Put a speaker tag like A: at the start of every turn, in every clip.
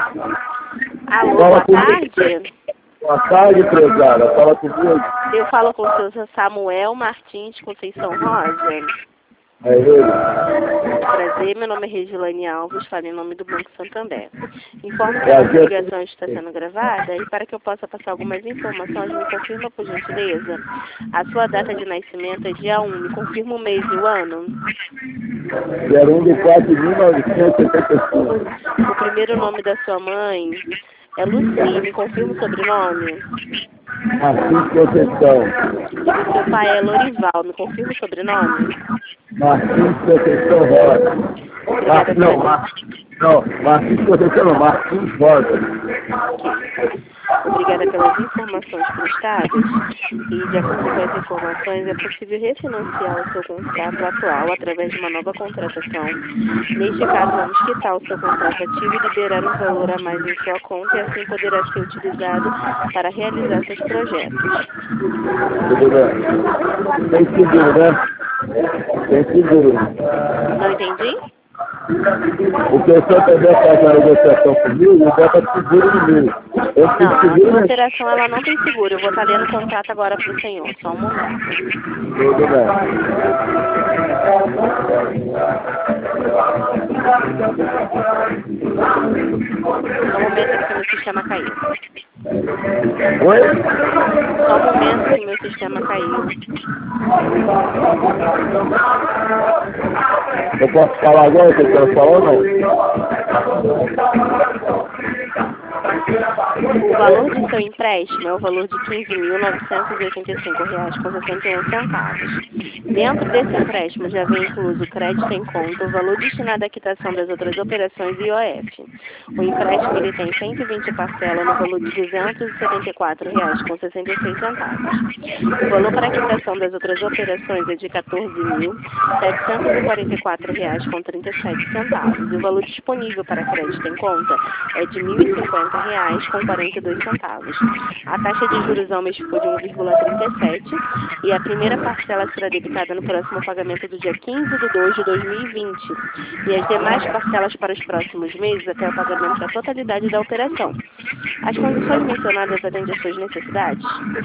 A: Alô, boa tarde.
B: Boa tarde, empresária. Fala comigo.
A: Eu falo com o seu Samuel Martins Conceição Rosa.
B: É ele.
A: Prazer, meu nome é Regilane Alves, falo em nome do Banco Santander. Informo que a nossa ligação está sendo gravada e para que eu possa passar algumas informações, me confirma, por gentileza, a sua data de nascimento é dia 1, me confirma o mês e o ano?
B: Dia 1 de 4 de 1975.
A: O primeiro nome da sua mãe é Luci, me confirma o sobrenome?
B: Martins Conceição.
A: E do seu pai é Lorival, me confirma o sobrenome?
B: Martins Conceição Rosa. Martins Conceição não, Martins Rosa.
A: Obrigada pelas informações prestadas e, de acordo com as informações, é possível refinanciar o seu contrato atual através de uma nova contratação. Neste caso, vamos quitar o seu contrato ativo e liberar um valor a mais em sua conta e assim poderá ser utilizado para realizar seus projetos.
B: Tudo bem. Tem seguro, né? Tem seguro.
A: Não entendi?
B: O que o Santander faz a negociação comigo, bota seguro no meio.
A: Não, a sua operação ela não tem seguro. Eu vou estar lendo o contrato agora para o senhor. Só um momento.
B: Tudo bem.
A: Só um momento que meu sistema caiu.
B: Oi?
A: Só um momento que meu sistema caiu.
B: Eu posso falar agora o que eu quero falar ou não?
A: O valor de seu empréstimo é o valor de R$ 15.985,61. Dentro desse empréstimo já vem incluso o crédito em conta, o valor destinado à quitação das outras operações e IOF. O empréstimo ele tem 120 parcelas no valor de R$ 274,66. O valor para a quitação das outras operações é de R$ 14.744,37. E o valor disponível para crédito em conta é de R$ 1.050,42. A taxa de juros ao mês ficou de 1,37 e a primeira parcela será debitada no próximo pagamento do dia 15/2/2020 e as demais parcelas para os próximos meses até o pagamento da totalidade da operação. As condições mencionadas atendem às suas necessidades?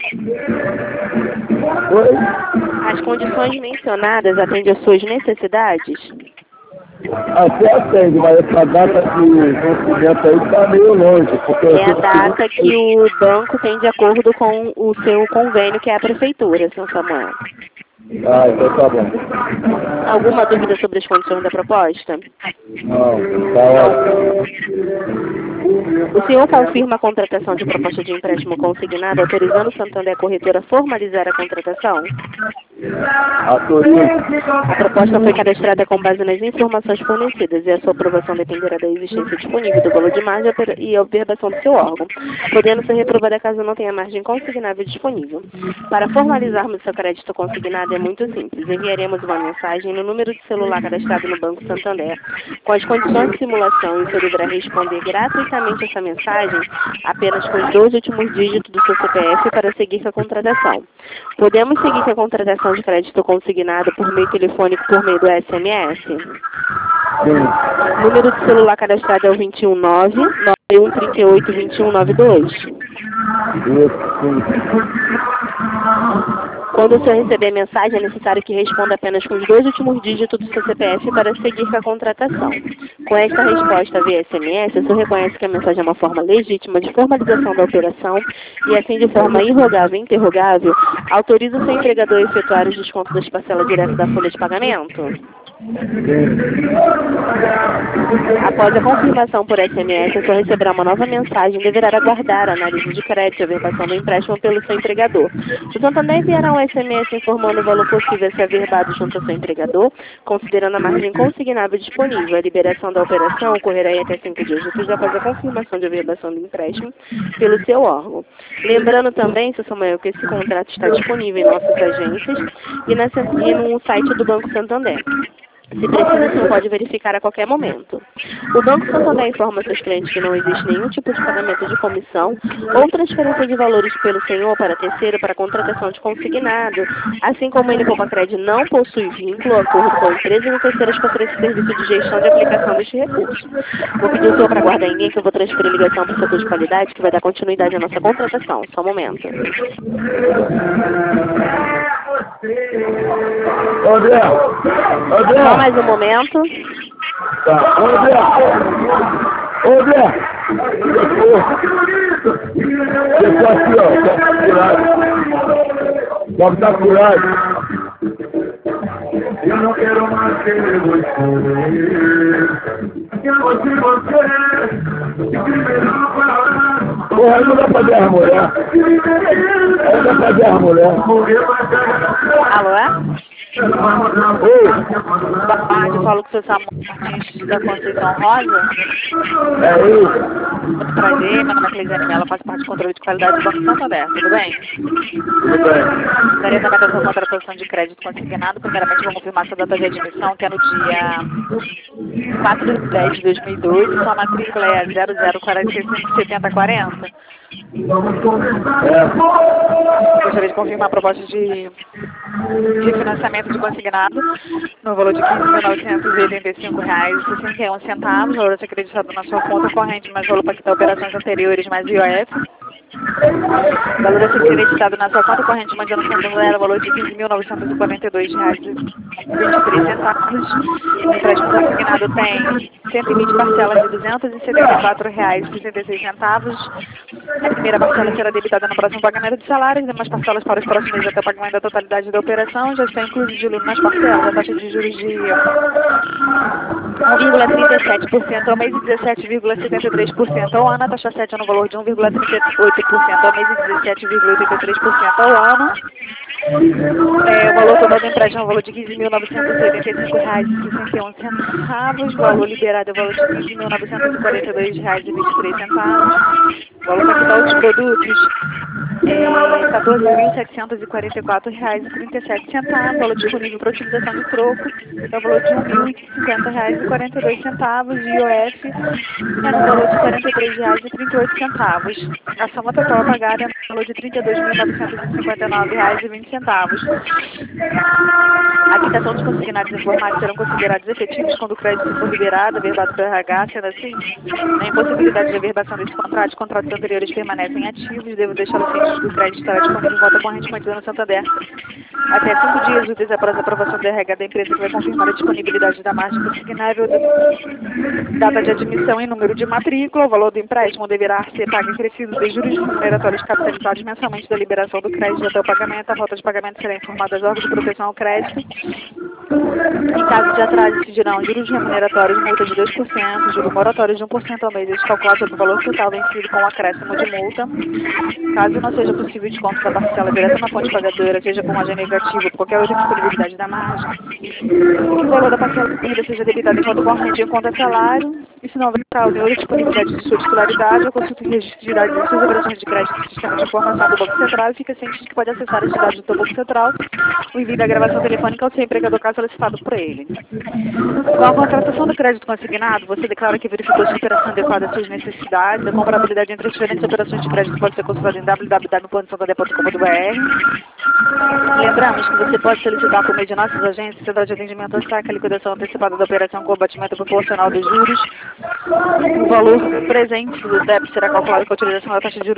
B: Oi?
A: As condições mencionadas atendem às suas necessidades?
B: Até atende, mas essa data de vencimento aí está meio longe. Porque
A: é a data que o banco tem de acordo com o seu convênio, que é a prefeitura, São Samuel.
B: Ah, então tá bom.
A: Alguma dúvida sobre as condições da proposta?
B: Não, tá ótimo.
A: O senhor confirma a contratação de proposta de empréstimo consignado, autorizando o Santander Corretora a formalizar a contratação?
B: Autorizo.
A: A proposta foi cadastrada com base nas informações fornecidas e a sua aprovação dependerá da existência disponível do valor de margem e a observação do seu órgão, podendo ser reprovada caso não tenha margem consignável disponível. Para formalizarmos seu crédito consignado é muito simples. Enviaremos uma mensagem no número de celular cadastrado no Banco Santander com as condições de simulação e o senhor deverá responder gratuitamente essa mensagem apenas com os 2 últimos dígitos do seu CPF para seguir com a contratação. Podemos seguir com a contratação de crédito consignado por meio telefônico por meio do SMS?
B: Sim.
A: Número de celular cadastrado é o 219-9138-2192.
B: Isso, sim.
A: Quando o senhor receber a mensagem, é necessário que responda apenas com os 2 últimos dígitos do seu CPF para seguir com a contratação. Com esta resposta via SMS, o senhor reconhece que a mensagem é uma forma legítima de formalização da operação e, assim, de forma irrogável e interrogável, autoriza o seu empregador a efetuar os descontos das parcelas direto da folha de pagamento? Após a confirmação por SMS, o senhor receberá uma nova mensagem e deverá aguardar a análise de crédito e a averbação do empréstimo pelo seu empregador. O Santander enviará um SMS informando o valor possível a ser averbado junto ao seu empregador, considerando a margem consignável disponível. A liberação da operação ocorrerá em até 5 dias úteis após a confirmação de averbação do empréstimo pelo seu órgão. Lembrando também, Sr. Samuel, que esse contrato está disponível em nossas agências e no site do Banco Santander. Se precisa, sim, pode verificar a qualquer momento. O Banco Santander informa a seus clientes que não existe nenhum tipo de pagamento de comissão ou transferência de valores pelo senhor para terceiro para contratação de consignado, assim como ele Poupa Crédito não possui vínculo, acordo com empresas ou terceiras para oferecer serviço de gestão de aplicação deste recurso. Vou pedir o senhor para aguardar em linha que eu vou transferir a ligação para o setor de qualidade que vai dar continuidade à nossa contratação. Só um momento.
B: André!
A: Só mais um momento.
B: Tá. André! Deixa aqui, ó. Pode estar curado. Eu não quero mais que você. Porra, não dá pra ver as mulheres. Não dá pra ver as mulheres.
A: Alô?
B: Oi.
A: Boa tarde, falo com o seu Samuel da Conceição Rosa.
B: É isso.
A: Muito prazer, meu nome é Cleisiane Mello, faço parte do controle de qualidade do Banco Santander, tudo bem?
B: Tudo bem.
A: Gostaria também da sua contratação de crédito consignado. Primeiramente, vou confirmar sua data de admissão, que é no dia 4 de 10 de 2012. Sua matrícula é 00457040. Gostaria de confirmar a proposta de financiamento de consignado no valor de R$ 15.985,61, valor a ser acreditado na sua conta corrente, mais valor para quitar operações anteriores, mais IOF. Valor a ser acreditado na sua conta corrente, mandando Santander, valor de R$ 15.942,23. O empréstimo consignado tem 120 parcelas de R$ 274,66. A primeira parcela será debitada no próximo pagamento de salários, demais parcelas para os próximos meses até o pagamento da totalidade da operação. Já está incluso de lucro nas parcelas, a taxa de juros de 1,37% ao mês e 17,73% ao ano. A taxa 7 no valor de 1,38% ao mês e 17,83% ao ano. O valor total do empréstimo é o valor de R$ 15.985,61. O valor liberado é o valor de R$ 15.942,23. O valor para quitar outros produtos é R$ 14.744,37. O valor disponível para utilização de troco é o valor de R$ 1.050,42. E IOF é no valor de R$ 43,38. A soma total pagada é no valor de R$ 32.959,20. A quitação dos consignados informados serão considerados efetivos quando o crédito for liberado, averbado pelo RH. Sendo assim, na impossibilidade de averbação desse contrato, os contratos anteriores permanecem ativos. Devo deixá-lo ciente que o crédito estará disponível de volta corrente mantida no Santander até 5 dias úteis após a aprovação do RH da empresa, que vai confirmar a disponibilidade da margem consignável, data de admissão e número de matrícula. O valor do empréstimo deverá ser pago em crescidos de juros remuneratórios capitalizados mensalmente da liberação do crédito até o pagamento. A falta de pagamento será informada aos órgãos de proteção ao crédito. Em caso de atraso, incidirão juros remuneratórios, multa de 2%, juros moratórios de 1% ao mês, calculado sobre o valor total vencido com o acréscimo de multa. Caso não seja possível o desconto da parcela direta na fonte pagadora, seja com margem negativa ou qualquer outra disponibilidade da margem, o valor da parcela seja debitado em conta corrente em conta salário, e se não houver fraude ou disponibilidade de sua titularidade, ou consulta o registro de dados de suas operações de crédito no sistema de informação do Banco Central e fica ciente de que pode acessar esses dados do Banco Central o envio da gravação telefônica ao seu empregador caso solicitado por ele. Com a contratação do crédito consignado, você declara que verificou se a operação adequada às suas necessidades. A comparabilidade entre as diferentes operações de crédito pode ser consultada em www.santander.com.br. Lembramos que você pode solicitar por meio de nossas agências, central de atendimento ao saque, a liquidação antecipada da operação com abatimento proporcional dos juros. O valor presente do débito será calculado com a utilização da taxa de juros